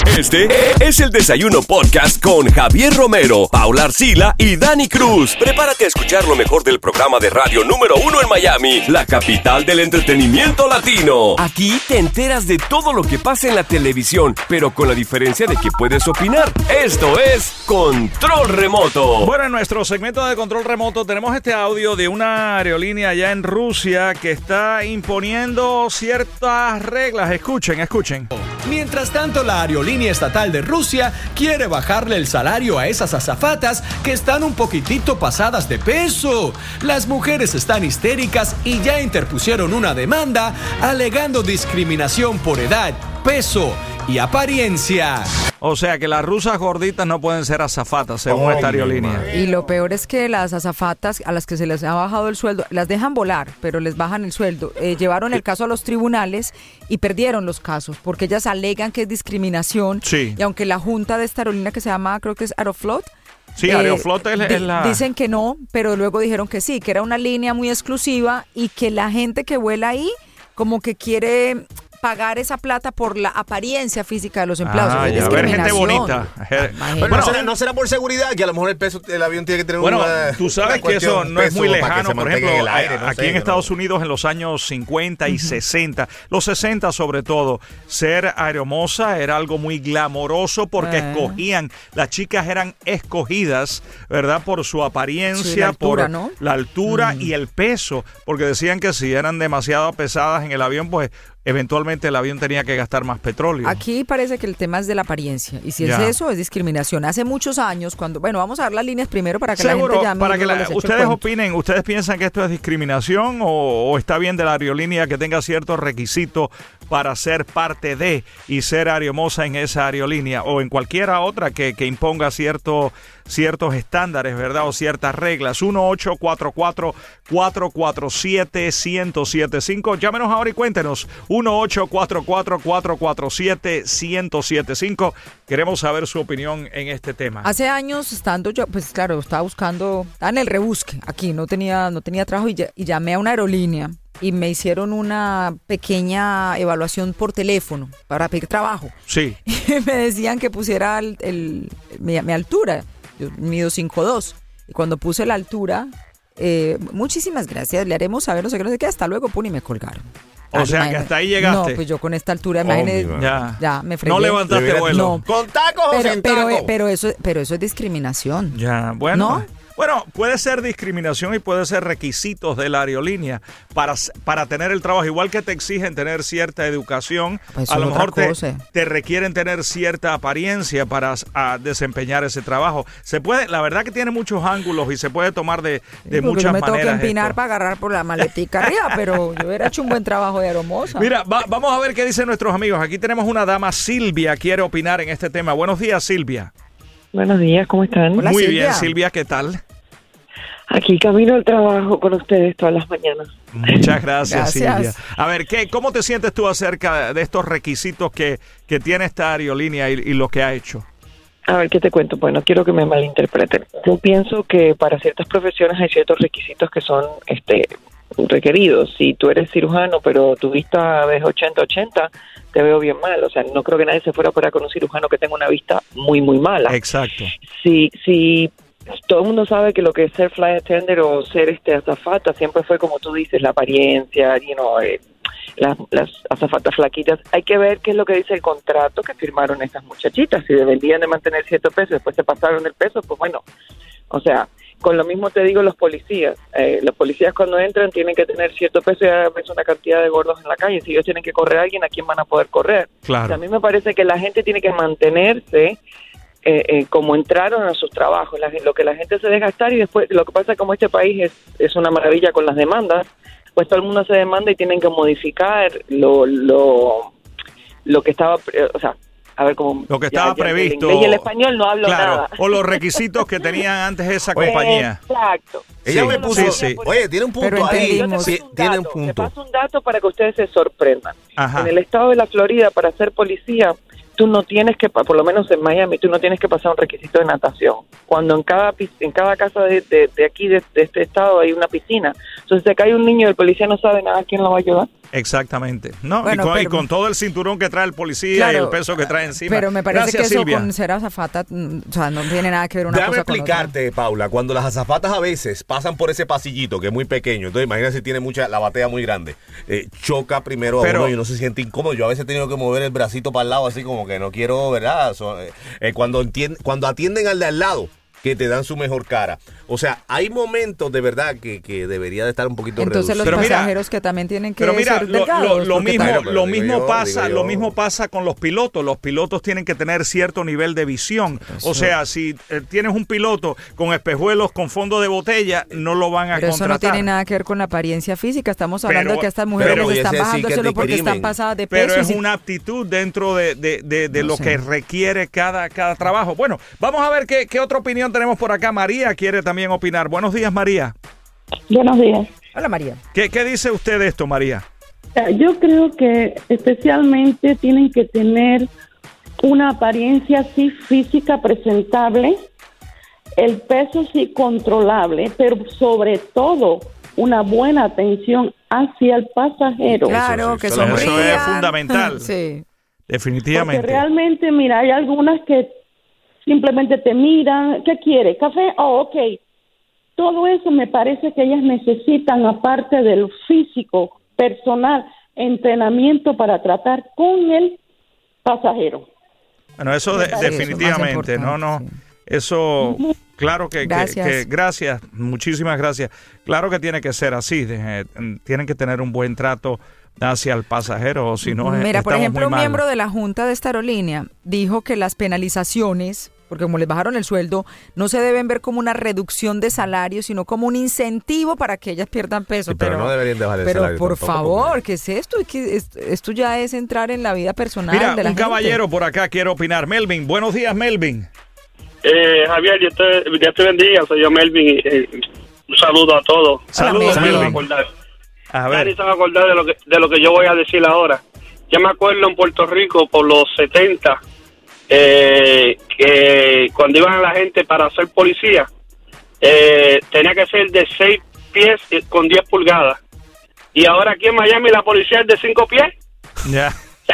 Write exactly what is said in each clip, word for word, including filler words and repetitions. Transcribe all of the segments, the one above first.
Este es el Desayuno Podcast con Javier Romero, Paula Arcila y Dani Cruz. Prepárate a escuchar lo mejor del programa de radio número uno en Miami, la capital del entretenimiento latino. Aquí te enteras de todo lo que pasa en la televisión, pero con la diferencia de que puedes opinar. Esto es Control Remoto. Bueno, en nuestro segmento de Control Remoto tenemos este audio de una aerolínea allá en Rusia que está imponiendo ciertas reglas. Escuchen, escuchen. Mientras tanto, la aerolínea estatal de Rusia quiere bajarle el salario a esas azafatas que están un poquitito pasadas de peso. Las mujeres están histéricas y ya interpusieron una demanda alegando discriminación por edad, peso y apariencia. O sea que las rusas gorditas no pueden ser azafatas, según oh, esta aerolínea. Y lo peor es que las azafatas a las que se les ha bajado el sueldo, las dejan volar, pero les bajan el sueldo. Eh, llevaron el caso a los tribunales y perdieron los casos, porque ellas alegan que es discriminación. Sí. Y aunque la junta de esta aerolínea que se llama, creo que es Aeroflot, Sí, eh, Aeroflot es, es la... Dicen que no, pero luego dijeron que sí, que era una línea muy exclusiva y que la gente que vuela ahí como que quiere pagar esa plata por la apariencia física de los empleados. Ah, ya, a ver, gente bonita. Bueno, no, será, no será por seguridad, que a lo mejor el peso del avión tiene que tener bueno, una... tú sabes que eso no es muy lejano. Por ejemplo, en el aire, no aquí sé, en Estados no. Unidos en los años cincuenta y sesenta, los sesenta sobre todo, ser aeromoza era algo muy glamoroso porque eh. escogían, las chicas eran escogidas, ¿verdad? Por su apariencia, sí, la altura, por ¿no? la altura mm. y el peso, porque decían que si eran demasiado pesadas en el avión, pues eventualmente el avión tenía que gastar más petróleo. Aquí parece que el tema es de la apariencia. Y si ya. es eso, es discriminación. Hace muchos años, cuando... Bueno, vamos a dar las líneas primero para que Seguro, la gente llame. para que la, ustedes opinen. ¿Ustedes piensan que esto es discriminación o, o está bien de la aerolínea que tenga ciertos requisitos para ser parte de y ser aeromoza en esa aerolínea o en cualquiera otra que, que imponga cierto, ciertos estándares, ¿verdad? O ciertas reglas? uno ocho cuatro cuatro, cuatro cuatro siete, uno cero siete cinco. Llámenos ahora y cuéntenos. uno ocho cuatro cuatro, cuatro cuatro siete, uno cero siete cinco. Queremos saber su opinión en este tema. Hace años, estando yo, pues claro, estaba buscando, estaba en el rebusque aquí, no tenía, no tenía trabajo y, y llamé a una aerolínea y me hicieron una pequeña evaluación por teléfono para pedir trabajo. Sí. Y me decían que pusiera el, el, mi, mi altura. Yo mido cinco dos. Y cuando puse la altura, eh, muchísimas gracias, le haremos saber, no sé qué, no sé qué, hasta luego, pum, y me colgaron. O sea, imagínate, que hasta ahí llegaste. No, pues yo con esta altura, imagínate, oh, ya. ya me fregué. No levantaste vuelo. No. ¿Con tacos o pero, sin pero, tacos? pero, eso, pero eso es discriminación. Ya, bueno. ¿No? Bueno, puede ser discriminación y puede ser requisitos de la aerolínea para, para tener el trabajo. Igual que te exigen tener cierta educación, pues a lo mejor te, cosa. te requieren tener cierta apariencia para a desempeñar ese trabajo. Se puede, la verdad que tiene muchos ángulos y se puede tomar de, de sí, muchas yo me maneras. Me tengo que empinar esto. para agarrar por la maletica arriba, pero yo hubiera hecho un buen trabajo de aeromoza. Mira, va, vamos a ver qué dicen nuestros amigos. Aquí tenemos una dama, Silvia, quiere opinar en este tema. Buenos días, Silvia. Buenos días, ¿cómo están? Hola, Muy Silvia. bien, Silvia, ¿qué tal? Aquí camino al trabajo con ustedes todas las mañanas. Muchas gracias, Gracias. Silvia. A ver, ¿qué, ¿cómo te sientes tú acerca de estos requisitos que, que tiene esta aerolínea y, y lo que ha hecho? A ver, ¿qué te cuento? Bueno, quiero que me malinterpreten. Yo pienso que para ciertas profesiones hay ciertos requisitos que son este requeridos. Si tú eres cirujano, pero tu vista ves ochenta ochenta, te veo bien mal. O sea, no creo que nadie se fuera a operar con un cirujano que tenga una vista muy, muy mala. Exacto. Si, si todo el mundo sabe que lo que es ser flight attendant o ser este azafata siempre fue, como tú dices, la apariencia, you know, eh, las, las azafatas flaquitas. Hay que ver qué es lo que dice el contrato que firmaron estas muchachitas. Si deberían de mantener cierto peso, después se pasaron el peso, pues bueno, o sea, con lo mismo te digo los policías. Eh, los policías cuando entran tienen que tener cierto peso y a veces una cantidad de gordos en la calle. Si ellos tienen que correr a alguien, ¿a quién van a poder correr? Claro. O sea, a mí me parece que la gente tiene que mantenerse Eh, eh, como entraron a sus trabajos, la, lo que la gente se deja gastar, y después lo que pasa es como este país es, es una maravilla con las demandas, pues todo el mundo se demanda y tienen que modificar lo lo, lo que estaba, o sea, a ver cómo... Lo que estaba ya, ya, previsto. El inglés y el español no hablo claro, nada. O los requisitos que tenían antes esa compañía. Exacto. Ella Sí, me puso, sí, sí. oye, tiene un punto Pero ahí. entendimos. Sí, un tiene un dato, punto. Te paso un dato para que ustedes se sorprendan. Ajá. En el estado de la Florida, para ser policía, tú no tienes que, por lo menos en Miami, tú no tienes que pasar un requisito de natación. Cuando en cada en cada casa de, de, de aquí, de, de este estado, hay una piscina. Entonces, si acá hay un niño y el policía no sabe nada, ¿quién lo va a ayudar? Exactamente. No, Bueno, y, con, pero- y con todo el cinturón que trae el policía Claro, y el peso que trae encima. Pero me parece Gracias, que eso Silvia. con ser azafata, mm, o sea, no tiene nada que ver una Déjame cosa con otra. explicarte, Paula, cuando las azafatas a veces pasan por ese pasillito que es muy pequeño, entonces imagínate si tiene mucha, la batea muy grande, eh, choca primero a Pero- uno y uno se siente incómodo. Yo a veces he tenido que mover el bracito para el lado así como que no quiero, ¿verdad? So, eh, eh, cuando, entien- cuando atienden al de al lado, que te dan su mejor cara. O sea, hay momentos de verdad que, que debería de estar un poquito Entonces los reducido. Pero mira, pasajeros que también tienen que Pero mira, ser lo, delgados. lo- lo porque mismo, Bueno, pero lo digo mismo yo, pasa, digo lo yo. mismo pasa con los pilotos. Los pilotos tienen que tener cierto nivel de visión. O sea, si eh, tienes un piloto con espejuelos con fondo de botella, no lo van a Pero eso contratar. no tiene nada que ver con la apariencia física. Estamos hablando Pero- de que estas mujeres pero les están ese sí bajando que es solo de porque están crimen. pasadas de peso. Pero y es si- una aptitud dentro de, de- de- de No lo sé. que requiere cada, cada trabajo. Bueno, vamos a ver qué, qué otra opinión tenemos por acá. María quiere también opinar. Buenos días, María. Buenos días. Hola, María. ¿Qué, qué dice usted de esto, María? Yo creo que especialmente tienen que tener una apariencia así física presentable, el peso sí controlable, pero sobre todo una buena atención hacia el pasajero. Claro, sí, que eso es- sonrían. eso es fundamental. Sí. Definitivamente. Porque realmente, mira, hay algunas que simplemente te miran, ¿qué quiere? ¿Café? Oh, ok. Todo eso me parece que ellas necesitan, aparte del físico, personal, entrenamiento para tratar con el pasajero. Bueno, eso de- Sí, eso es más definitivamente, no, no. importante, sí. Eso, claro que, que- Gracias. que- gracias, muchísimas gracias. Claro que tiene que ser así, de- tienen que tener un buen trato hacia el pasajero, o si no, Mira, por estamos ejemplo, muy un mal. miembro de la Junta de esta aerolínea dijo que las penalizaciones, porque como les bajaron el sueldo, no se deben ver como una reducción de salario, sino como un incentivo para que ellas pierdan peso. Sí, pero no deberían de bajar el pero salario por tampoco, favor, porque- ¿qué es esto? ¿Qué es- Esto ya es entrar en la vida personal Mira, de la un gente. caballero por acá quiere opinar. Melvin, buenos días, Melvin. Eh, Javier, yo te, Dios te bendiga, soy yo Melvin. eh, un saludo a todos. Saludos, Se van a Melvin. acordar. A Nadie ver, se va a acordar de lo, que, de lo que yo voy a decir ahora. Yo me acuerdo en Puerto Rico por los setenta, eh, que cuando iban la gente para ser policía, eh, tenía que ser de seis pies eh, con diez pulgadas. Y ahora aquí en Miami la policía es de cinco pies. ya.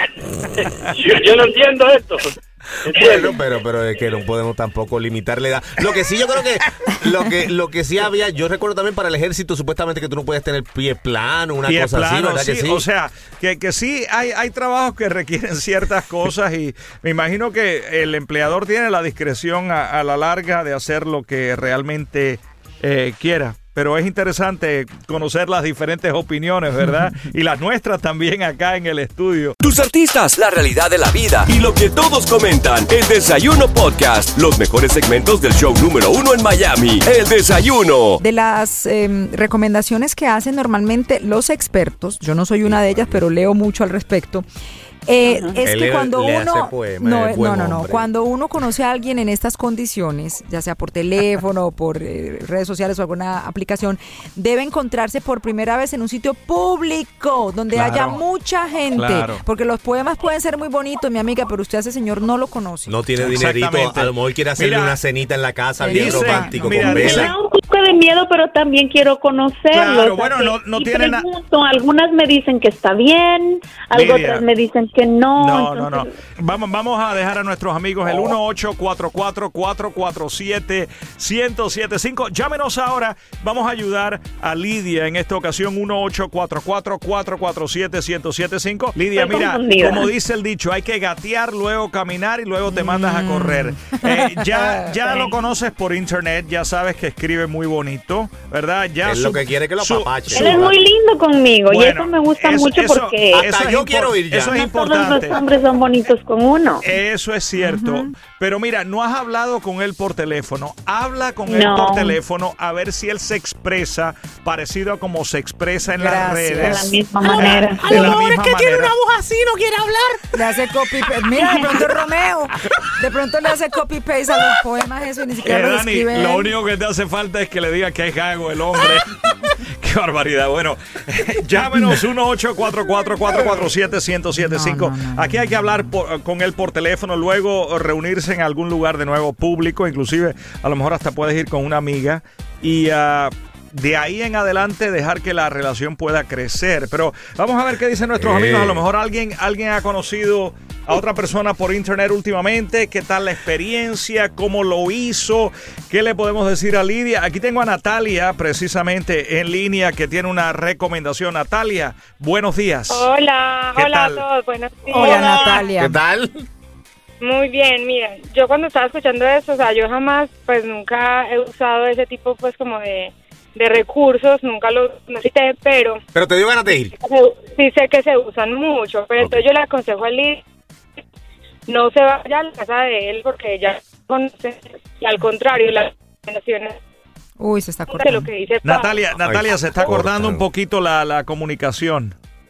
yo, yo no entiendo esto. Bueno, pero pero es que no podemos tampoco limitarle edad. Lo que sí yo creo que lo que lo que sí había, yo recuerdo también para el ejército supuestamente que tú no puedes tener pie plano, una Pie cosa así, plano, ¿verdad que sí, sí? o sea, que, que sí hay, hay trabajos que requieren ciertas cosas y me imagino que el empleador tiene la discreción a, a la larga de hacer lo que realmente eh, quiera. Pero es interesante conocer las diferentes opiniones, ¿verdad? Y las nuestras también acá en el estudio. Tus artistas, la realidad de la vida y lo que todos comentan. El Desayuno Podcast. Los mejores segmentos del show número uno en Miami. El Desayuno. De las eh, recomendaciones que hacen normalmente los expertos, yo no soy una de ellas, pero leo mucho al respecto, eh, es Él que le- cuando le hace uno poema, no, es buen no, no, no, hombre. cuando uno conoce a alguien en estas condiciones, ya sea por teléfono, por eh, redes sociales o alguna aplicación, debe encontrarse por primera vez en un sitio público donde Claro. haya mucha gente, Claro. porque los poemas pueden ser muy bonitos, mi amiga, pero usted a ese señor no lo conoce. No tiene dinerito, Exactamente. a lo mejor quiere hacerle Mira, una cenita en la casa bien dice- romántico mira, con dice- Me vela. da un poco de miedo, pero también quiero conocerlo. Claro, o sea, bueno, que- no- no y tiene na- pregunto, algunas me dicen que está bien, algo Lidia. otras me dicen que no. No, no, no. entonces- Vamos, vamos a dejar a nuestros amigos el uno ocho cuatro cuatro, cuatro cuatro siete, uno cero siete cinco. Llámenos ahora. Vamos a ayudar a Lidia en esta ocasión. uno ocho cuatro cuatro, cuatro cuatro siete, uno cero siete cinco. Lidia, Estoy mira, confundida. como dice el dicho, hay que gatear, luego caminar y luego te mandas a correr. Eh, ya ya lo conoces por internet, ya sabes que escribe muy bonito, ¿verdad? Ya Él lo que quiere es que lo apapache. Él es muy lindo conmigo y Bueno, eso me gusta eso- mucho eso- porque Hasta eso es yo impor- quiero ir ya. Eso es no todos importante. los hombres son bonitos con uno. Eso es cierto, pero mira, no has hablado con él por teléfono. Habla con él No. por teléfono a ver si él se expresa parecido a como se expresa en las Gracias. De redes. la misma manera. De la misma manera. voz así, no quiere hablar. Le hace copy paste. Mira, de pronto Romeo. De pronto le hace copy paste a los poemas eso y ni Eh, siquiera lo Dani, escribe. lo él. único que te hace falta es que le diga que es gago el hombre. Qué barbaridad. Bueno, llámenos uno ocho cuatro cuatro, cuatro cuatro siete, uno cero siete cinco. No, no, no, Aquí hay que hablar por- con él por teléfono, luego reunirse en algún lugar de nuevo público, inclusive a lo mejor hasta puedes ir con una amiga y ah, de ahí en adelante dejar que la relación pueda crecer. Pero vamos a ver qué dicen nuestros eh. amigos. A lo mejor alguien, alguien ha conocido a otra persona por internet últimamente. ¿Qué tal la experiencia? ¿Cómo lo hizo? ¿Qué le podemos decir a Lidia? Aquí tengo a Natalia precisamente en línea que tiene una recomendación. Natalia, buenos días. Hola, ¿Qué hola tal? a todos, buenos días. Hola, Natalia. ¿Qué tal? Muy bien, mira, yo cuando estaba escuchando eso, o sea, yo jamás, pues nunca he usado ese tipo, pues como de, de recursos, nunca lo necesité, pero... Pero te dio ganas de ir. Sí sé que se usan mucho, pero okay. Entonces yo le aconsejo a Lidia, no se vaya a la casa de él porque ella conoce, y al contrario, las recomendaciones... Uy, se está cortando. Lo que dice Natalia, Pablo. Natalia, Ay, se está cortando cortando. un poquito la, la comunicación.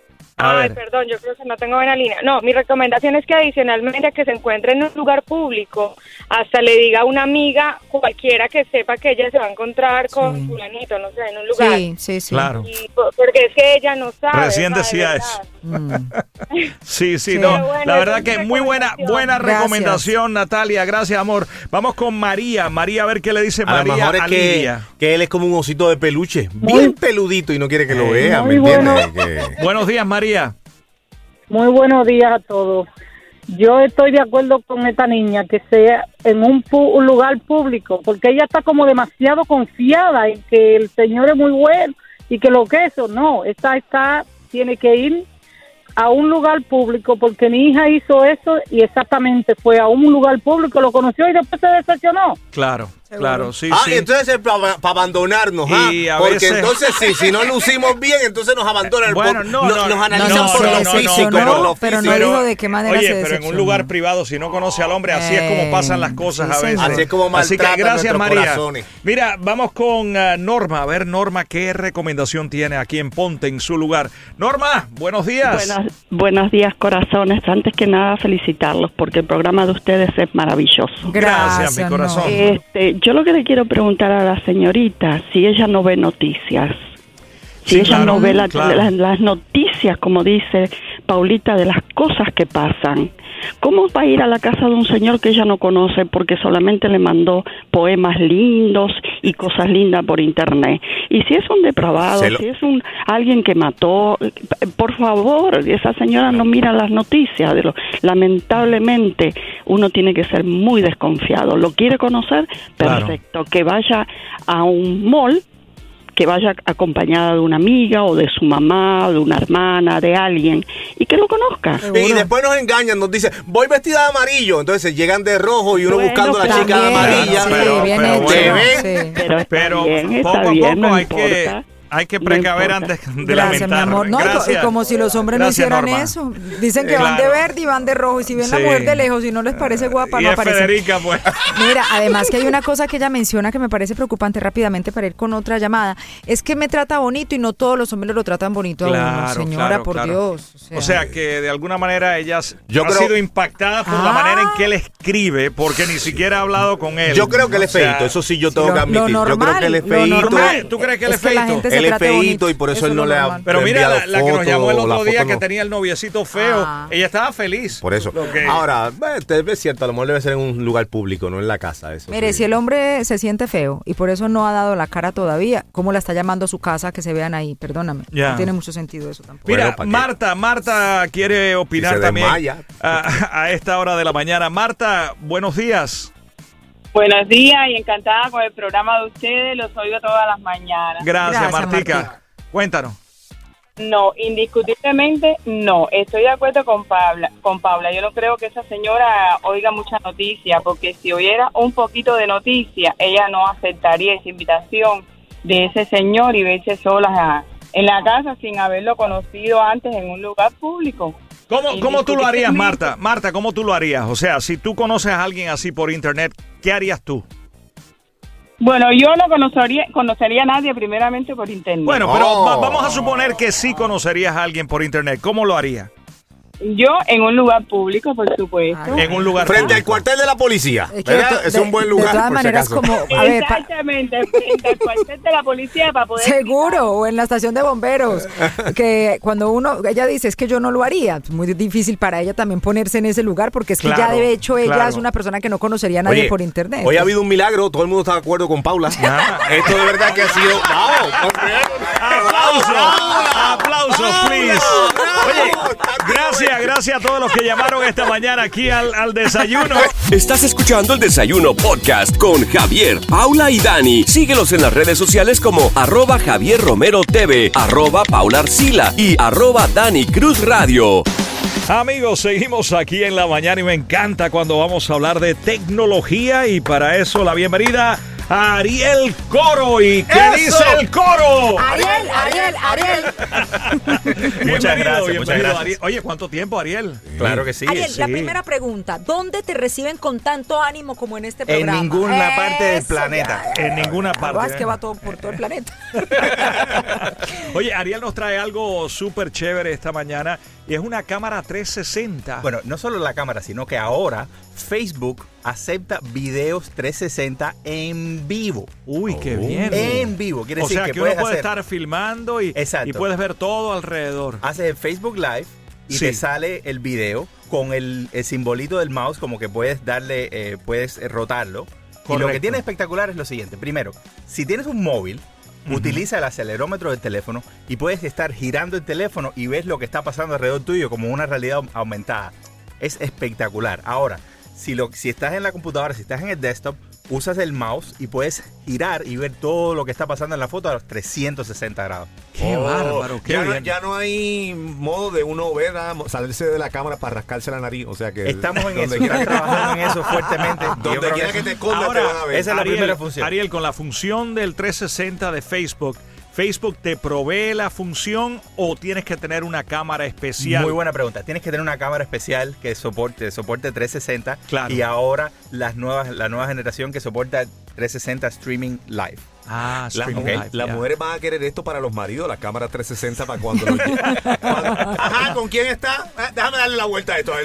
A Ay, ver. perdón, yo creo que no tengo buena línea. No, mi recomendación es que adicionalmente a que se encuentre en un lugar público, hasta le diga a una amiga cualquiera que sepa que ella se va a encontrar con Sí. fulanito, no sé, en un lugar. Sí, sí, sí. Claro. Y por- porque es que ella no sabe. Recién sabe, decía ¿verdad? eso. Mm. Sí, sí, Sí. no. Pero bueno, la verdad esa es que mi muy buena, recomendación. buena Gracias. recomendación, Natalia. Gracias, amor. Vamos con María. María, a ver qué le dice A lo María mejor es a que, Lidia. que él es como un osito de peluche, bien peludito y no quiere que lo vea, ¿me Muy entiendes? Que- Buenos días, María. Muy buenos días a todos. Yo estoy de acuerdo con esta niña que sea en un, pu- un lugar público, porque ella está como demasiado confiada en que el señor es muy bueno y que lo que eso, no, esta está, tiene que ir a un lugar público, porque mi hija hizo eso y exactamente fue a un lugar público, lo conoció y después se decepcionó. Claro, claro, sí, Ah, sí. y entonces es para abandonarnos, ¿ah? Y a Porque veces- entonces sí, si no lucimos bien, entonces nos abandonan. Bueno, por- no, no- no, nos no, analizan no, por no, lo no, físico, no, por lo pero no físico. dijo de qué manera Oye, se pero en un decepcionó. lugar privado, si no conoce al hombre, así es como pasan las cosas sí, a veces. señor. Así es como Así que maltratan gracias, nuestros María. corazones. Mira, vamos con uh, Norma. A ver, Norma, ¿qué recomendación tiene aquí en Ponte en su lugar? Norma, buenos días. Buenos, buenos días, corazones. Antes que nada, felicitarlos porque el programa de ustedes es maravilloso. Gracias, mi corazón. Norma. Este, yo lo que le quiero preguntar a la señorita, si ella no ve noticias, si Sí, ella claro, no ve la- claro. la- las noticias, como dice Paulita, de las cosas que pasan, ¿cómo va a ir a la casa de un señor que ella no conoce porque solamente le mandó poemas lindos y cosas lindas por internet? Y si es un depravado, Se lo- si es un alguien que mató, eh, por favor, esa señora no mira las noticias. De lo, lamentablemente, uno tiene que ser muy desconfiado. ¿Lo quiere conocer? Claro. Perfecto. Que vaya a un mall, que vaya acompañada de una amiga o de su mamá, de una hermana, de alguien, y que lo conozca. Y después nos engañan, nos dicen, voy vestida de amarillo. Entonces llegan de rojo y uno Bueno, buscando a la chica de También, amarilla. sí, pero- bien pero hecho, bueno. sí. Pero está Pero bien, está poco a bien, poco no hay que importa. hay que No precaver importa. antes de Gracias, mi lamentar. amor. No, y co- Gracias. y como si los hombres Gracias, no hicieran Norma. eso. Dicen que Eh, van de claro. verde y van de rojo. Y si ven la Sí. mujer de lejos y no les parece guapa, Y no es aparece. Federica, pues. Mira, además que hay una cosa que ella menciona que me parece preocupante rápidamente para ir con otra llamada. Es que me trata bonito y no todos los hombres lo tratan bonito a uno. Claro, Señora, claro, por claro. Dios. O sea, que de alguna manera ella Yo ha creo- sido impactada por la Ah. manera en que él escribe, porque ni siquiera ha hablado con él. Yo creo que él es O sea, feíto, eso sí yo tengo lo- que lo admitir. Yo creo normal, que él es lo feíto. normal ¿Tú crees que él es que la feíto? gente se Él es trate feíto bonito. y por eso, Eso él es no lo le ha normal. Pero mira, enviado la, la que nos fotos llamó el o la otro día foto que no. tenía el noviecito feo, Ah. ella estaba feliz. Por eso. Lo que- Ahora, eh, es cierto, a lo mejor debe ser en un lugar público, no en la casa. Eso Mire, sí. si el hombre se siente feo y por eso no ha dado la cara todavía, ¿cómo la está llamando a su casa que se vean ahí? Perdóname. Ya. No tiene mucho sentido eso tampoco. Mira, Bueno, ¿pa' qué? Marta, Marta quiere opinar Y se también desmaya. a, a esta hora de la mañana. Marta, buenos días. Buenos días y encantada con el programa de ustedes, los oigo todas las mañanas. Gracias, Gracias, Martica. Martica. Cuéntanos. No, indiscutiblemente no, estoy de acuerdo con Paula, con Paula. Yo no creo que esa señora oiga mucha noticia, porque si oyera un poquito de noticia, ella no aceptaría esa invitación de ese señor y verse solas a- en la casa sin haberlo conocido antes en un lugar público. ¿Cómo, ¿Cómo tú lo harías, Indiscutiblemente. Marta? Marta, ¿cómo tú lo harías? O sea, si tú conoces a alguien así por internet, ¿qué harías tú? Bueno, yo no conocería, conocería a nadie primeramente por internet. Bueno, pero Oh. va- vamos a suponer que sí conocerías a alguien por internet. ¿Cómo lo harías? Yo en un lugar público, por supuesto. En un lugar frente público. al cuartel de la policía. Es que ¿Verdad? de to- Es de- un buen de lugar. todas por si maneras, acaso. como, a ver, pa- Exactamente, frente al cuartel de la policía para poder... seguro, o en la estación de bomberos, que cuando uno, ella dice, es que yo no lo haría, es muy difícil para ella también ponerse en ese lugar, porque es que Claro, ya de hecho ella claro. es una persona que no conocería a nadie Oye, por internet. Hoy ha habido un milagro, todo el mundo está de acuerdo con Paula. Esto de verdad que ha sido. ¡Vamos! ¡Aplausos! ¡Aplausos, please! Oye, gracias, gracias a todos los que llamaron esta mañana aquí al, al desayuno. Estás escuchando el Desayuno Podcast con Javier, Paula y Dani. Síguelos en las redes sociales como arroba Javier Romero T V, arroba Paula Arcila y arroba Dani Cruz Radio. Amigos, seguimos aquí en la mañana y me encanta cuando vamos a hablar de tecnología y para eso la bienvenida a Ariel Coro. ¿Y qué ¡Eso! dice el coro? Ariel, Ariel, Ariel. Bienvenido, Muchas gracias, bienvenido, muchas gracias. Ariel. Oye, ¿cuánto tiempo, Ariel? Claro que sí. Ariel, la sí. primera pregunta, ¿dónde te reciben con tanto ánimo como en este En programa? ninguna parte del Eso, planeta. ya, ya, En ninguna ya. parte, Ah, es que ¿eh? va todo por todo el planeta. Oye, Ariel nos trae algo súper chévere esta mañana y es una cámara trescientos sesenta. Bueno, no solo la cámara, sino que ahora Facebook acepta videos trescientos sesenta en vivo. Uy, qué bien. En vivo. Quiere O decir sea que, que, uno puedes puede hacer, estar filmando y, Exacto. y puedes ver todo alrededor. haces el Facebook Live y Sí. te sale el video con el, el simbolito del mouse, como que puedes darle, eh, puedes eh, rotarlo. Y lo Correcto. que tiene espectacular es lo siguiente. Primero, si tienes un móvil, Ujú. utiliza el acelerómetro del teléfono y puedes estar girando el teléfono y ves lo que está pasando alrededor tuyo como una realidad aumentada. Es espectacular. Ahora, si, lo, si estás en la computadora, si estás en el desktop, usas el mouse y puedes girar y ver todo lo que está pasando en la foto a los trescientos sesenta grados. Qué Oh, bárbaro, qué ya, no, bien. ya no hay modo de uno ver a salirse de la cámara para rascarse la nariz. O sea que. Estamos en donde eso, quiera estamos que- trabajando en eso fuertemente. Yo Donde creo quiera que eso- te escondas, Ahora, te van a ver. esa es la Ariel, primera función. Ariel, con la función del trescientos sesenta de Facebook, ¿Facebook te provee la función o tienes que tener una cámara especial? Muy buena pregunta. Tienes que tener una cámara especial que soporte, soporte trescientos sesenta. Claro. Y ahora las nuevas, la nueva generación que soporta trescientos sesenta Streaming Live. Ah, Las, streaming mujeres, live, las ya. mujeres van a querer esto para los maridos, la cámara trescientos sesenta para cuando los lle- cuando- Ajá, ¿con quién está? Ah, déjame darle la vuelta a esto.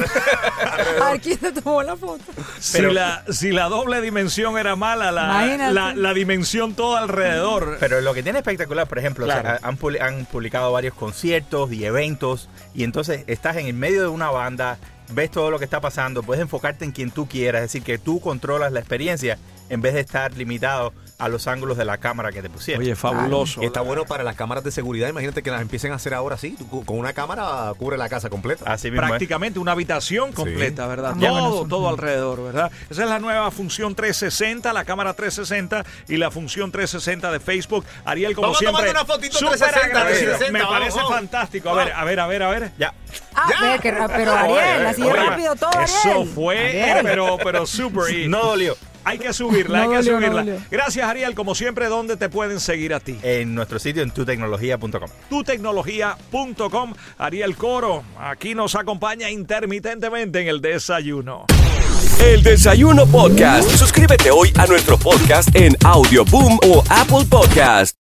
A ver, ¿quién te tomó la foto? Si, Pero- la, si la doble dimensión era mala, la, Imagínate. la, la dimensión toda alrededor. Pero lo que tiene espectacular, por ejemplo, Claro. o sea, han, publi- han publicado varios conciertos y eventos y entonces estás en el medio de una banda, ves todo lo que está pasando, puedes enfocarte en quien tú quieras, es decir, que tú controlas la experiencia en vez de estar limitado a los ángulos de la cámara que te pusieron. Oye, fabuloso. Y está bueno para las cámaras de seguridad. Imagínate que las empiecen a hacer ahora sí. Tú, con una cámara cubre la casa completa. Así mismo es. Prácticamente una habitación completa, ¿verdad? Ya, Todo, bueno, todo alrededor, ¿verdad? Esa es la nueva función trescientos sesenta, la cámara trescientos sesenta y la función trescientos sesenta de Facebook. Ariel, como Vamos a siempre, tomar una fotito súper trescientos sesenta, agradecido. trescientos sesenta, Me vamos, parece vamos. fantástico. A ver, a ver, a ver, a ver. Ya. Ah, Ya. ve que ra- pero Ariel, así de Oye, rápido todo, Ariel. Eso fue, Ariel. pero, pero súper. y No dolió. Hay que subirla, No hay que dolió, no subirla. dolió. Gracias, Ariel. Como siempre, ¿dónde te pueden seguir a ti? En nuestro sitio en tu tecnología punto com. tu tecnología punto com. Ariel Coro, aquí nos acompaña intermitentemente en el desayuno. El Desayuno Podcast. Suscríbete hoy a nuestro podcast en Audioboom o Apple Podcast.